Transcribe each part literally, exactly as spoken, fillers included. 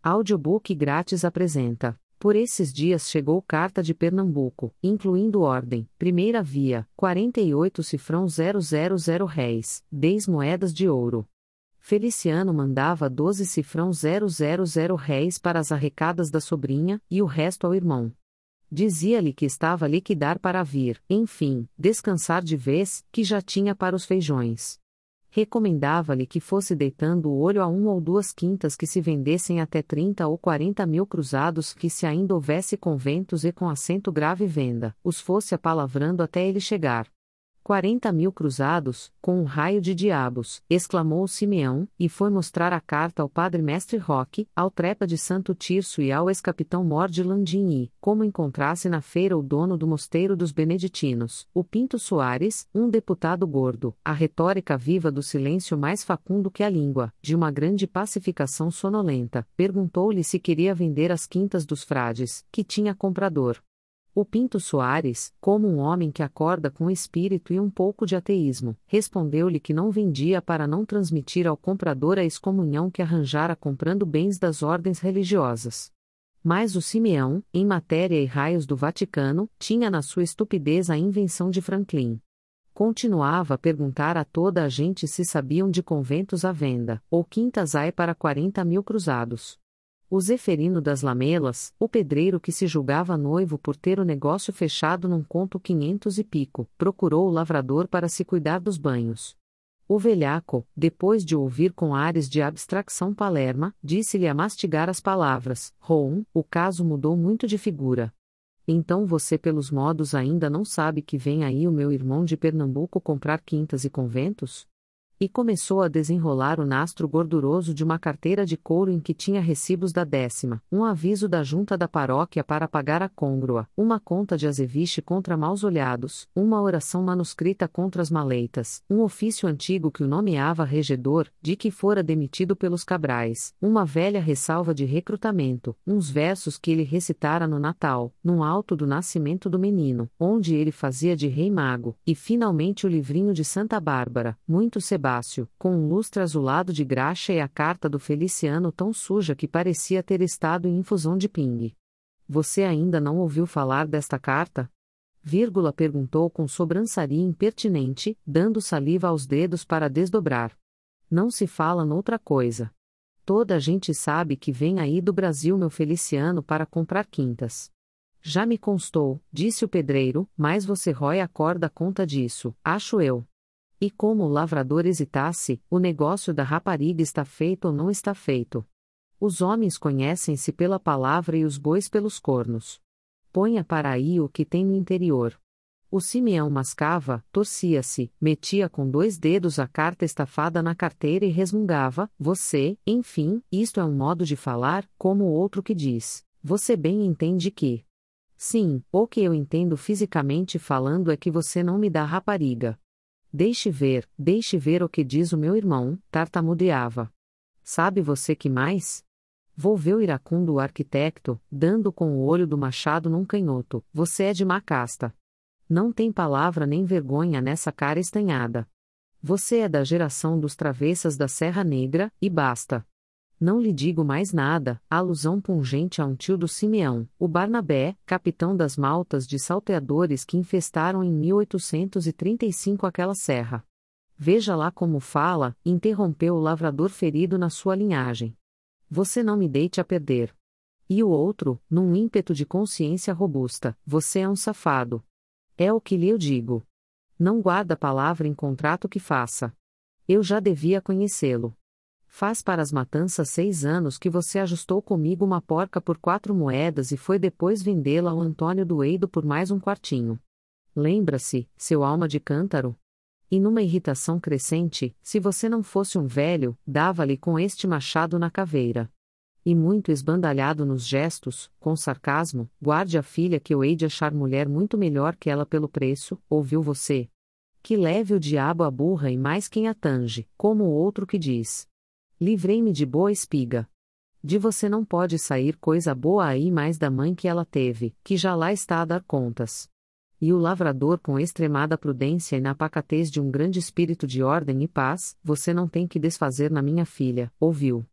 Audiobook grátis apresenta. Por esses dias chegou carta de Pernambuco, incluindo ordem, primeira via, quarenta e oito cifrão zero zero zero réis, dez moedas de ouro. Feliciano mandava doze cifrão zero zero zero réis para as arrecadas da sobrinha, e o resto ao irmão. Dizia-lhe que estava a liquidar para vir, enfim, descansar de vez, que já tinha para os feijões. Recomendava-lhe que fosse deitando o olho a uma ou duas quintas que se vendessem até trinta ou quarenta mil cruzados, que se ainda houvesse conventos e com acento grave venda, os fosse apalavrando até ele chegar. Quarenta mil cruzados, com um raio de diabos, exclamou o Simeão, e foi mostrar a carta ao padre mestre Roque, ao trepa de Santo Tirso e ao ex-capitão Mor de Landim e, como encontrasse na feira o dono do mosteiro dos beneditinos, o Pinto Soares, um deputado gordo, a retórica viva do silêncio mais facundo que a língua, de uma grande pacificação sonolenta, perguntou-lhe se queria vender as quintas dos frades, que tinha comprador. O Pinto Soares, como um homem que acorda com espírito e um pouco de ateísmo, respondeu-lhe que não vendia para não transmitir ao comprador a excomunhão que arranjara comprando bens das ordens religiosas. Mas o Simeão, em matéria e raios do Vaticano, tinha na sua estupidez a invenção de Franklin. Continuava a perguntar a toda a gente se sabiam de conventos à venda, ou quintas ai para quarenta mil cruzados. O Zeferino das Lamelas, o pedreiro que se julgava noivo por ter o negócio fechado num conto quinhentos e pico, procurou o lavrador para se cuidar dos banhos. O velhaco, depois de ouvir com ares de abstracção Palerma, disse-lhe a mastigar as palavras: Rom, o caso mudou muito de figura. Então você pelos modos ainda não sabe que vem aí o meu irmão de Pernambuco comprar quintas e conventos? E começou a desenrolar o nastro gorduroso de uma carteira de couro em que tinha recibos da décima, um aviso da junta da paróquia para pagar a côngrua, uma conta de azeviche contra maus-olhados, uma oração manuscrita contra as maleitas, um ofício antigo que o nomeava regedor, de que fora demitido pelos Cabrais, uma velha ressalva de recrutamento, uns versos que ele recitara no Natal, num alto do nascimento do menino, onde ele fazia de rei mago, e finalmente o livrinho de Santa Bárbara, muito sebáceo, com um lustre azulado de graxa e a carta do Feliciano tão suja que parecia ter estado em infusão de pingue. Você ainda não ouviu falar desta carta? Vírgula perguntou com sobrançaria impertinente, dando saliva aos dedos para desdobrar. Não se fala noutra coisa. Toda a gente sabe que vem aí do Brasil meu Feliciano para comprar quintas. Já me constou, disse o pedreiro, mas você rói a corda conta disso, acho eu. E como o lavrador hesitasse, o negócio da rapariga está feito ou não está feito. Os homens conhecem-se pela palavra e os bois pelos cornos. Ponha para aí o que tem no interior. O Simeão mascava, torcia-se, metia com dois dedos a carta estafada na carteira e resmungava: você, enfim, isto é um modo de falar, como o outro que diz: você bem entende que. Sim, o que eu entendo fisicamente falando é que você não me dá rapariga. Deixe ver, deixe ver o que diz o meu irmão, tartamudeava. Sabe você que mais? Volveu iracundo o arquitecto, dando com o olho do machado num canhoto: você é de má casta. Não tem palavra nem vergonha nessa cara estanhada. Você é da geração dos travessas da Serra Negra, e basta. Não lhe digo mais nada, alusão pungente a um tio do Simeão, o Barnabé, capitão das maltas de salteadores que infestaram em mil oitocentos e trinta e cinco aquela serra. Veja lá como fala, interrompeu o lavrador ferido na sua linhagem. Você não me deite a perder. E o outro, num ímpeto de consciência robusta: você é um safado. É o que lhe eu digo. Não guarda palavra em contrato que faça. Eu já devia conhecê-lo. Faz para as matanças seis anos que você ajustou comigo uma porca por quatro moedas e foi depois vendê-la ao Antônio do Eido por mais um quartinho. Lembra-se, seu alma de cântaro? E numa irritação crescente, se você não fosse um velho, dava-lhe com este machado na caveira. E muito esbandalhado nos gestos, com sarcasmo: guarde a filha que eu hei de achar mulher muito melhor que ela pelo preço, ouviu você? Que leve o diabo a burra e mais quem a tange, como o outro que diz: livrei-me de boa espiga. De você não pode sair coisa boa aí mais da mãe que ela teve, que já lá está a dar contas. E o lavrador, com extremada prudência e na pacatez de um grande espírito de ordem e paz: você não tem que desfazer na minha filha, ouviu?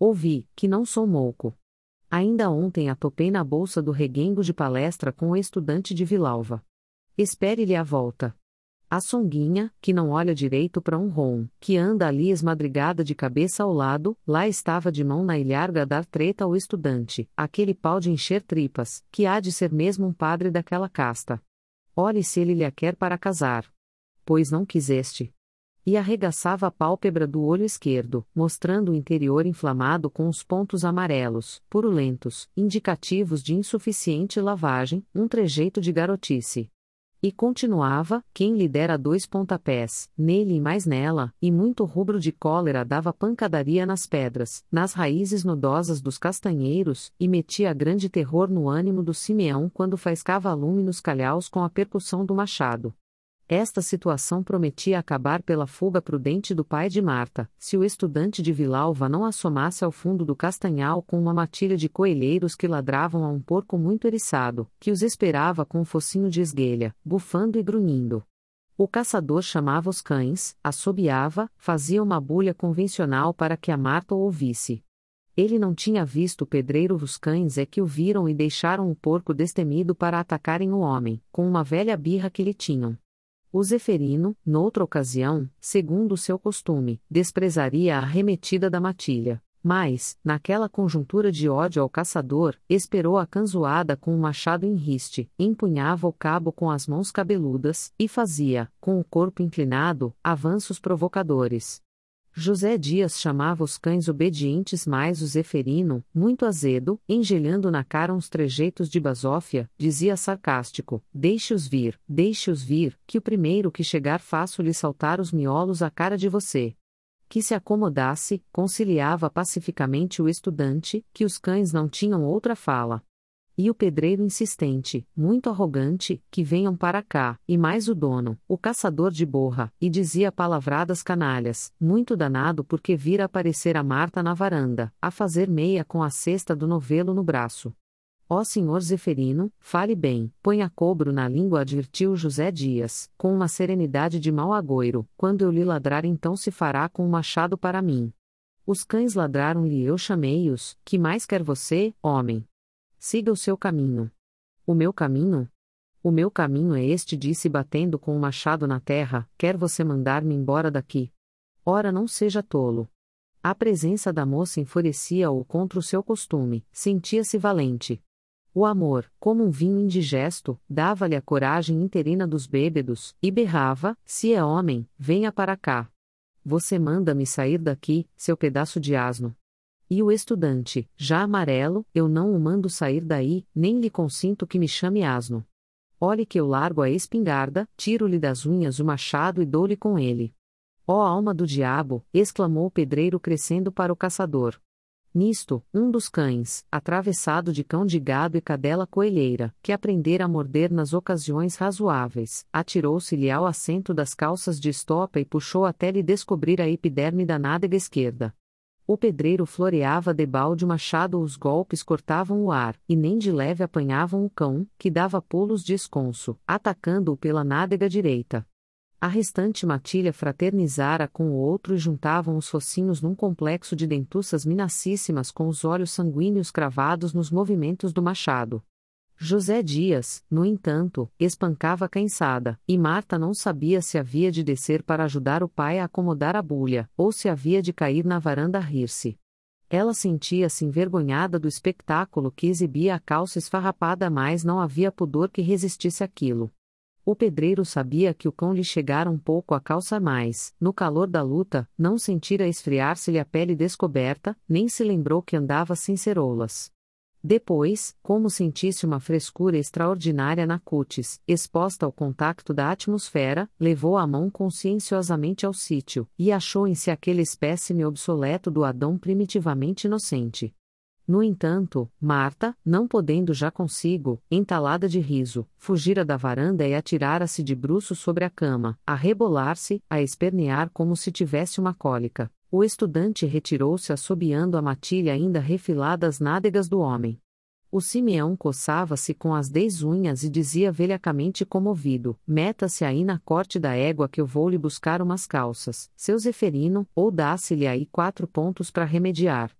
Ouvi, que não sou mouco. Ainda ontem atopei na bolsa do reguengo de palestra com o estudante de Vilalva. Espere-lhe a volta. A songuinha, que não olha direito para um rom, que anda ali esmadrigada de cabeça ao lado, lá estava de mão na ilharga a dar treta ao estudante, aquele pau de encher tripas, que há de ser mesmo um padre daquela casta. Ore se ele lhe a quer para casar. Pois não quiseste. E arregaçava a pálpebra do olho esquerdo, mostrando o interior inflamado com os pontos amarelos, purulentos, indicativos de insuficiente lavagem, um trejeito de garotice. E continuava, quem lhe dera dois pontapés, nele e mais nela, e muito rubro de cólera dava pancadaria nas pedras, nas raízes nodosas dos castanheiros, e metia grande terror no ânimo do Simeão quando faiscava lume nos calhaus com a percussão do machado. Esta situação prometia acabar pela fuga prudente do pai de Marta, se o estudante de Vilalva não assomasse ao fundo do castanhal com uma matilha de coelheiros que ladravam a um porco muito eriçado, que os esperava com um focinho de esguelha, bufando e grunhindo. O caçador chamava os cães, assobiava, fazia uma bulha convencional para que a Marta o ouvisse. Ele não tinha visto o pedreiro, os cães é que o viram e deixaram o porco destemido para atacarem o homem, com uma velha birra que lhe tinham. O Zeferino, noutra ocasião, segundo o seu costume, desprezaria a arremetida da matilha, mas, naquela conjuntura de ódio ao caçador, esperou a canzoada com o machado em riste, empunhava o cabo com as mãos cabeludas, e fazia, com o corpo inclinado, avanços provocadores. José Dias chamava os cães obedientes, mas o Zeferino, muito azedo, engelhando na cara uns trejeitos de basófia, dizia sarcástico: deixe-os vir, deixe-os vir, que o primeiro que chegar faço-lhe saltar os miolos à cara de você. Que se acomodasse, conciliava pacificamente o estudante, que os cães não tinham outra fala. E o pedreiro insistente, muito arrogante, que venham para cá, e mais o dono, o caçador de borra, e dizia palavradas canalhas, muito danado porque vira aparecer a Marta na varanda, a fazer meia com a cesta do novelo no braço. Ó senhor Zeferino, fale bem, ponha cobro na língua, advertiu José Dias, com uma serenidade de mau agouro, quando eu lhe ladrar então se fará com o machado para mim. Os cães ladraram-lhe e eu chamei-os, que mais quer você, homem? Siga o seu caminho. O meu caminho? O meu caminho é este, disse batendo com o machado na terra, quer você mandar-me embora daqui? Ora, não seja tolo. A presença da moça enfurecia-o contra o seu costume, sentia-se valente. O amor, como um vinho indigesto, dava-lhe a coragem interina dos bêbedos, e berrava: se é homem, venha para cá. Você manda-me sair daqui, seu pedaço de asno. E o estudante, já amarelo: eu não o mando sair daí, nem lhe consinto que me chame asno. Olhe que eu largo a espingarda, tiro-lhe das unhas o machado e dou-lhe com ele. Ó alma do diabo, exclamou o pedreiro crescendo para o caçador. Nisto, um dos cães, atravessado de cão de gado e cadela coelheira, que aprendera a morder nas ocasiões razoáveis, atirou-se-lhe ao assento das calças de estopa e puxou até lhe descobrir a epiderme da nádega esquerda. O pedreiro floreava debalde o machado, os golpes cortavam o ar, e nem de leve apanhavam o cão, que dava pulos de esconso, atacando-o pela nádega direita. A restante matilha fraternizara com o outro e juntavam os focinhos num complexo de dentuças minacíssimas com os olhos sanguíneos cravados nos movimentos do machado. José Dias, no entanto, espancava a cansada, e Marta não sabia se havia de descer para ajudar o pai a acomodar a bulha, ou se havia de cair na varanda a rir-se. Ela sentia-se envergonhada do espetáculo que exibia a calça esfarrapada, mas não havia pudor que resistisse àquilo. O pedreiro sabia que o cão lhe chegara um pouco a calça, mais, no calor da luta, não sentira esfriar-se-lhe a pele descoberta, nem se lembrou que andava sem ceroulas. Depois, como sentisse uma frescura extraordinária na cútis, exposta ao contacto da atmosfera, levou a mão conscienciosamente ao sítio, e achou em si aquele espécime obsoleto do Adão primitivamente inocente. No entanto, Marta, não podendo já consigo, entalada de riso, fugira da varanda e atirara-se de bruços sobre a cama, a rebolar-se, a espernear como se tivesse uma cólica. O estudante retirou-se assobiando a matilha ainda refilada às nádegas do homem. O Simeão coçava-se com as dez unhas e dizia velhacamente comovido: meta-se aí na corte da égua que eu vou lhe buscar umas calças, seu Zeferino, ou dá-se-lhe aí quatro pontos para remediar.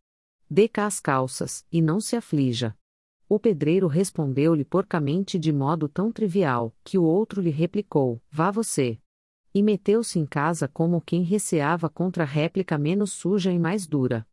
Dê cá as calças, e não se aflija. O pedreiro respondeu-lhe porcamente de modo tão trivial, que o outro lhe replicou: vá você. E meteu-se em casa como quem receava contra réplica menos suja e mais dura.